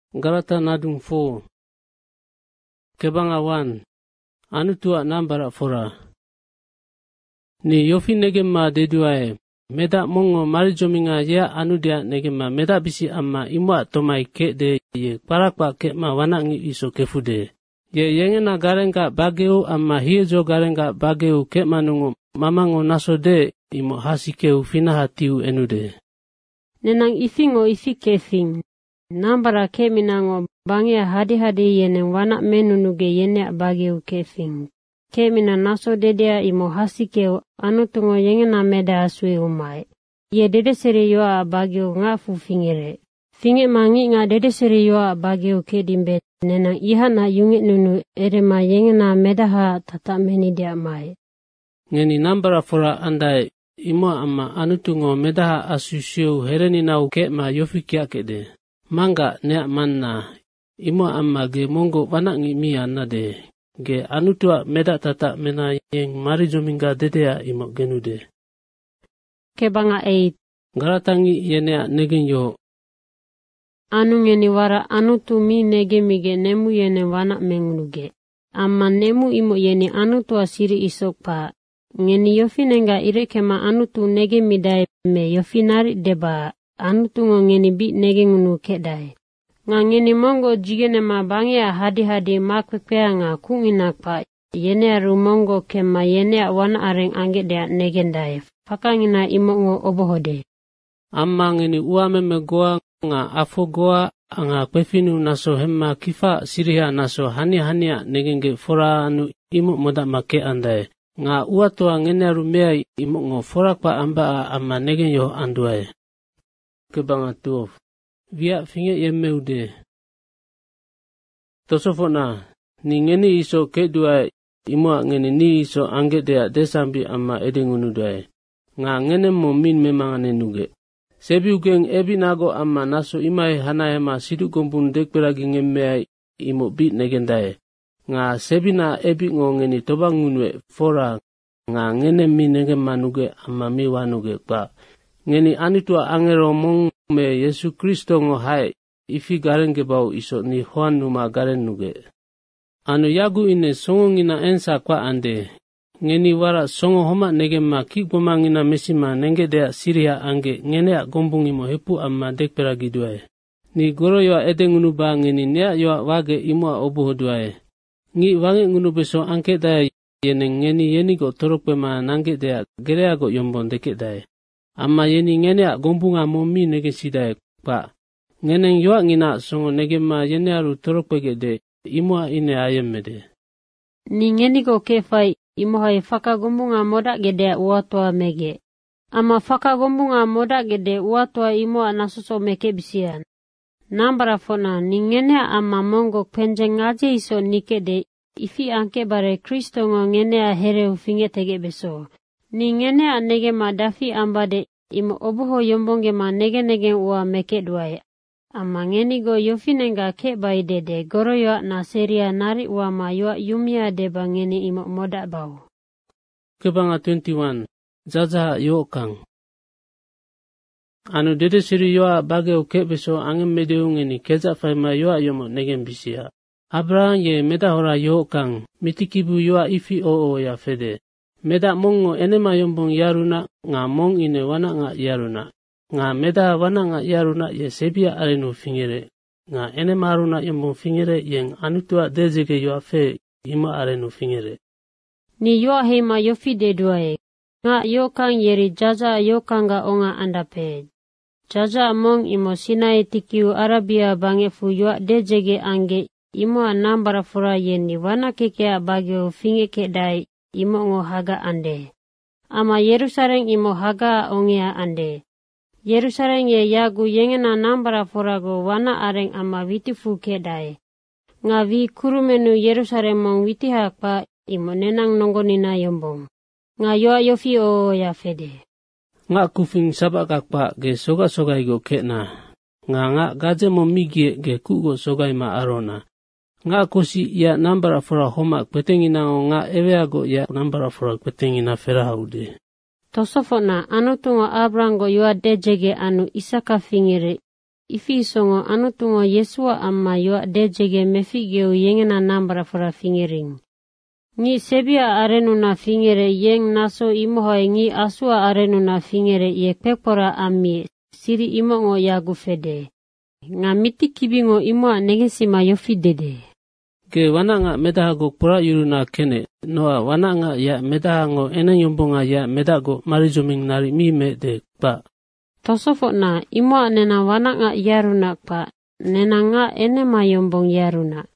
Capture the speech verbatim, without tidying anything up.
Galata nadung fo. Kebangawan. Anu tua nambara fora. Ni yofi negema deduae. Meda mongo marijominga ya anu dia negema meda bisi amma imwa tomai ke de ye parakwa ke ma wanangi iso kefude. Ye yengena garenga bageu amma hiejo garenga bageu ke manungu mamango naso de imo hasikeu finahatiu enude. Nenang ifingo ifi kefing. Nambara ke minango bangia hadi-hadi yeneng wanak menunuge yene bageu kefing. Ke mina naso dedea imo hasikeu anu tungo yengena meda asui umai. Ye dede seri yoa bageu ngafu fingire. Finge mangi nga dede seri yoa bageu ke dimbe. Nenang iha na yungit nunu erema yengena medaha tata meni dia mai. Ngeni nambara fora andai imo amma anu tungo medaha asusio hereni nau ke ma yofi kia kede. Mangga nea manna imo amma ge mongo wanangi mi anna de. Ge anu tua meda tata mena yeng marijominga dedea imo genude. Kebanga eight. Garatangi yenea negen yo. Anu ngeni wara anu tu mi nege mige nemu yene wanak mengunuge. Amma nemu imo yeni anu tua siri isok pa. Ngeni yofi nenga ire kema anu tu nege midai me yofi nari deba. Anu tu ngeni bi nege ngunu kedai. Nga ngeni mongo jigene ma bangia hadi-hadi makwekpea nga kunginak pa. Yene aru mongo kema yene wana areng angge dea negendai. Fakangina imo ngo obohode. Amma ngeni uame me goa nga afo goa nga kwefinu naso hemma kifa siriha naso hania-hania negenge fora anu imo moda make andai. Nga uatoa ngene aru mea imo ngo fora kwa amba amma negen yo anduai. Kebanga tuof. Via finge yemeude. Tosofona, ni ngeni iso kedua imo ngeni ni iso angge dea desambi amma edengunudai. Nga ngene mo min memangane nuge. Sebi ugeng ebi nago amma naso imai hanahema sidu gompun dekperagi ngemmea imo bit negendai. Nga sebi na ebi ngo ngeni tobangunwe fora nga ngene mi negema nuge amma mi wanuge kwa. Ngeni anitua angero mong me Yesu Kristo ngo hai ifi garenge bau iso ni hoan numa garen nuge. Anu yagu ine songo ngina ensa kwa ande. Ngeni wara songo homa negema ki gomangina mesima nenge dea siria ange ngenea gombungi mo hepu amma dekperagi duai. Ni goro yoa edengunu ba ngeni nea yoa wage imoa obuho duai. Ngi wange ngunu beso angke daya yene ngeni yeni go torokpe ma nange dea gerea go yombon deke daya. Amma yeni ngenea gombunga momi nege sidai pa. Ngeneng yoa ngina songo nege ma yene aru torokpege de imoa ine ayemmede. Ni ngeni go kefai imo hai fakagombunga moda gede uatoa mege. Ama fakagombunga moda gede uatoa imo nasuso meke bisian. Nambara fona ni ngenea ama mongo penjeng aje iso nikede ifi anke bare Kristo ngo ngenea here ufinge tege beso. Ni ngenea nege ma dafi ambade imo obuho yombonge ma nege nege ua meke duai. Ama ngeni go yofi nenga ke bai dede goro yoa na seria nari ua ma yoa yumia deba ngeni imo moda bau. Kebanga twenty-one. Jaja yo kang. Anu dede siri yoa bageo ke beso angem medeu ngeni keja faima yoa yomo negen bisia. Abraham ye meda hora yo kang mitikibu yoa ifi oo ya fede. Meda mongo enema yombong yaruna nga mong ine wana nga yaruna. Nga meda wana nga yaruna ye sebia arenu fingere. Nga enema aruna yombong fingere yeng anutua dezege yoa fe ima arenu fingere. Ni yoa hema yofi de duae. Nga yo kang yeri jaja yo kanga onga andape. Jaja mong imo sinai tikiu Arabia bangefu yoa dezege ange imo anambara fura yeni wana kekea bagyo finge kedai. Imo ngo haga ande. Ama Yerusalem imo haga ongea ande. Yerusalem ye yagu yengena nambara forago wana areng ama witifu kedai. Nga vi kurumenu Yerusalem mong witi hakpa imo nenang nonggonina yombong. Nga yoa yofi o ya fede. Nga kufing sabakakpa ge soga-soga igo kena. Nga nga gaje mo migie ge kugo sogai ma arona. Nga kosi ya nambara fora homa kwetengina o nga eweago ya nambara fora kwetengina ferahaude. Tosofona anu tungo Abraham go yoa dejege anu Isaka fingere. ifi songo anu tungo Yesua amma yoa dejege mefigeu yengena nambra fora fingering. Ngi sebia arenu na fingere yeng naso imohoi ngi asua arenu na fingere ye pekpora ami siri imo ngo yagu fede. Nga miti kibingo imo negesima yofi dede. Ke wana nga medahago pura yuruna kene, noa wana nga ya medahango eneng yombonga ya medago marizuming nari mime de pa. Tosofo na imo nena wana nga yaruna pa, nena nga enema yombong yaruna.